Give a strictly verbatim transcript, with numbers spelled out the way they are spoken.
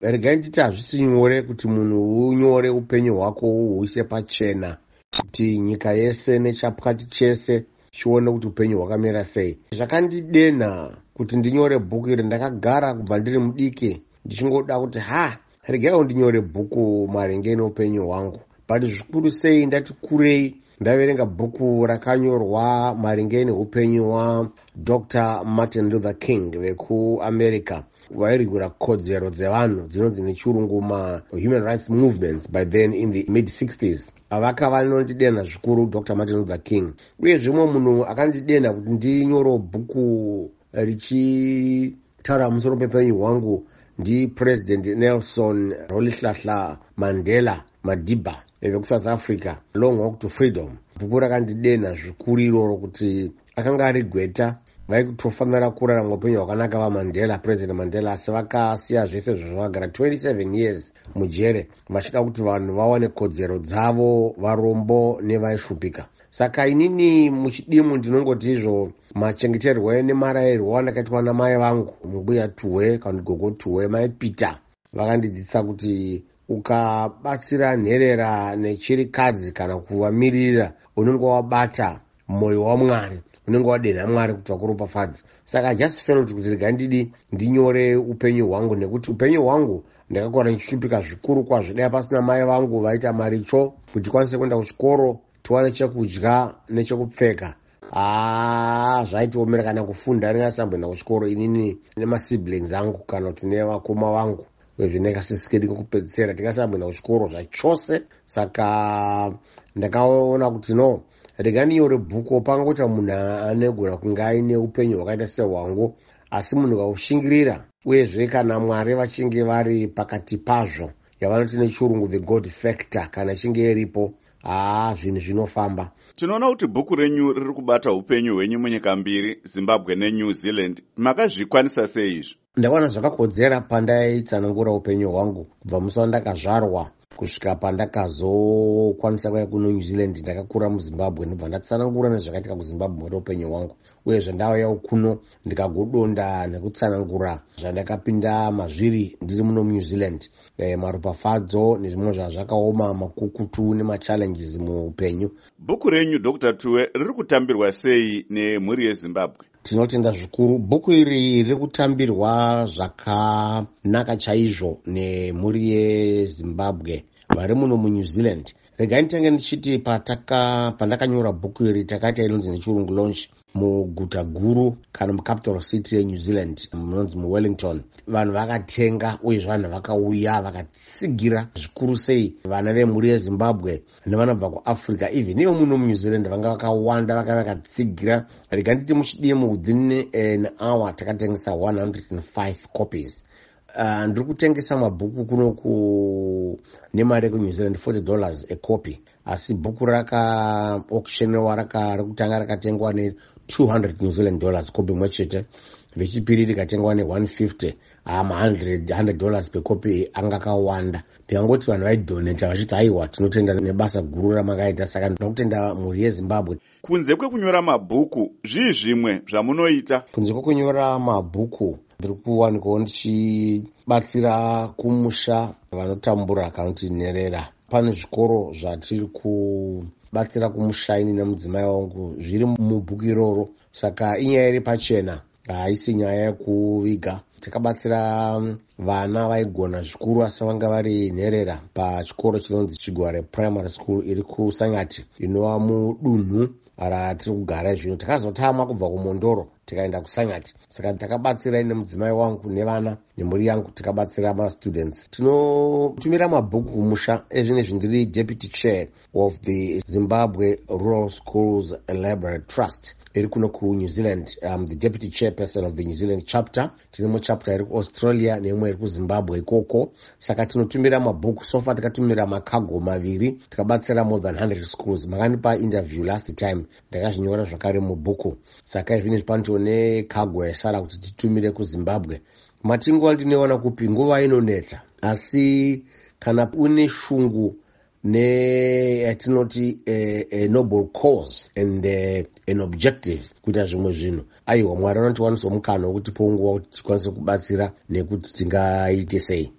regai nditi hazvisi nyore kuti munhu unyore upenyu hwako uhuise pachena kuti nyika yese nechapwati chese chione kuti upenyu hwakamira sei. Zvakandidenha kuti ndinyore bhuku iri. Ndakagara kubva ndiri mudiki ndichingoda kuti ha regai undinyore bhuku maringe neupenyu hwangu, but zvikuru sei ndati kurei ndaverenga bhuku rakanyorwa maringe neupenyu hwaDr Martin Luther King vekuAmerica, vairwira kodzero dzevanhu dzinonzi nechirungu ma-human rights movements by then in the mid sixties. Vakava vanondidenha zvikuru Dr Martin Luther King. Uye zvimwe munhu akandidenha kuti ndinyorewo bhuku richitaura musoro pepenyu hwangu ndiPresident Nelson Rolihlahla Mandela Madiba vekuSouth Africa, Long Walk to Freedom. Bhuku rakandidenha zvikuru iroro kuti akanga ari gweta vaikutofanira kurarama upenyu hwakanaka vaMandela, President Mandela, asi vakasiya zvese zvavagara twenty-seven years mujere vachida kuti vanhu vawane kodzero dzavo, varombo nevaishupika. Saka inini muchidimu ndinongoti izvo machengeterwo nemarayirwo andakaitwa namai vangu, mbuya Tuwe kana gogo Tuwe, mai Peter, vakandidzidzisa kuti ukabatsira nherera nechirikadzi kana kuvamirira unenge wabata mwoyo waMwari, unenge wadenha Mwari kuti vakuropafadze. Saka I just felt kuti regai ndidi ndinyore upenyu hwangu, nekuti upenyu hwangu ndakakura ndichishupika zvikuru kwazvo. Dai pasina mai vangu vaita maricho kuti tikwanise kuenda kuchikoro tiwane chekudya nechekupfeka, ah zvaitiomera kana kufunda ndingasamboenda kuchikoro inini nemasiblings angu kana kuti nevakoma vangu zvinekasisikendi kokupedzisira tingasamboenda kuchikoro zvachose. Saka ndakaona kuti no regai ndinyore bhuku panga kuti munhu anegona kunge aine upenyu hwakaita sehwangu, asi munhu kaushingirira uyezve kana Mwari vachinge vari pakati pazvo, yavanoti nechirungu the God factor, kana chinge iripo, ah zvinhu zvinofamba. Tinoona kuti bhuku renyu riri kubata upenyu hwenyu munyika mbiri, Zimbabwe neNew Zealand. Makazvikwanisa sei izvi? Ndawana zvakakodzera pandaitsanangura upenyu hwangu kubva musi wandakazvarwa kusvika pandakazokwanisa kuya kuno New Zealand. Ndakakura muZimbabwe ndobva ndatsanangura nezvakaitika kuZimbabwe muri upenyu hwangu, uye zvandauya kuno ndikagodonda nekutsanangura zvandakapinda mazviri ndiri muno New Zealand, e, maropafadzo nezvimwe zvazvakaoma, makukutu nemachallenges muupenyu. Bhuku renyu Doctor Tuwe riri kutambirwa sei nemhuri yeZimbabwe? Tinotenda zvikuru. Bhuku iri riri kutambirwa zvakanaka chaizvo nemhuri yeZimbabwe vari muno muNew Zealand. Regai nditenge ndichiti pataka pandakanyora bhuku iri takaita inonzi nechirungu launch muguta guru kana mucapital city yeNew Zealand munonzi muWellington. Vanhu vakatenga uye vanhu vakauya vakatsigira zvikuru sei vana vemhuri yeZimbabwe nevanobva kuAfrica, even ivo muno muNew Zealand vanga vakawanda vaka vakatsigira. Regai nditi muchidimu within an hour takatengesa one hundred five copies. Uh, ndiri kutengesa mabhuku kuno ku nemari kuNew Zealand forty dollars a copy, asi bhuku raka auctionwa raka rekutanga rakatengwa ne two hundred New Zealand dollars copy mwechete, rechipiri rikatengwa ne one fifty. ama one hundred dollars per copy anga kawanda. Ndingangoti vanhu vaidoneta vachiti aiwa tinotenda nebasa guru ramakaita. Saka ndinokutenda mhuri yeZimbabwe. Kunze kwekunyora mabhuku, zvii zvimwe zvamunoita? Kunze kwekunyora mabhuku ndiri kuwanikwawo ndichibatsira kumusha vanotambura kana kuti nherera. Pane zvikoro zvatiri kubatsira kumusha ini nemudzimai wangu zviri mubhuku iroro. Saka inyaya iri pachena, haisi nyaya yekuviga. Takabatsira vana vaigona zvikuru asi vanga vari nherera pachikoro chinonzi Chigware Primary School iri kuSangati inova mudunhu ratiri kugara zvino. Takazotama kubva kuMondoro tikaenda kuSangati. Saka takabatsira ine mudzimai wangu nevana nemhuri yangu, tikabatsira mastudents. Tinotumira mabhuku kumusha. Ezvinezvi ndiri deputy chair of the Zimbabwe Rural Schools and Library Trust iri kuno kuNew Zealand. I'm the deputy chairperson of the New Zealand chapter. Tine mu chapter iri kuAustralia neimwe iri kuZimbabwe ikoko. Saka tinotumira mabhuku. So far takatumira makago maviri, tikabatsira more than one hundred schools. Makanipa interview last time ndakazvinyora zvakare mubhuku. Saka izvinezvi panotone kago yasara kuti titumire kuZimbabwe. Matingo ndinoona kupi nguva inonetsa, asi kana une shungu ne yatinoti a, a noble cause and uh, an objective kuita zvimwe zvinhu, aiwa Mwari anotiwanisa mukana wekuti ponguva kuti tikwanise kubatsira nekuti tingaite sei.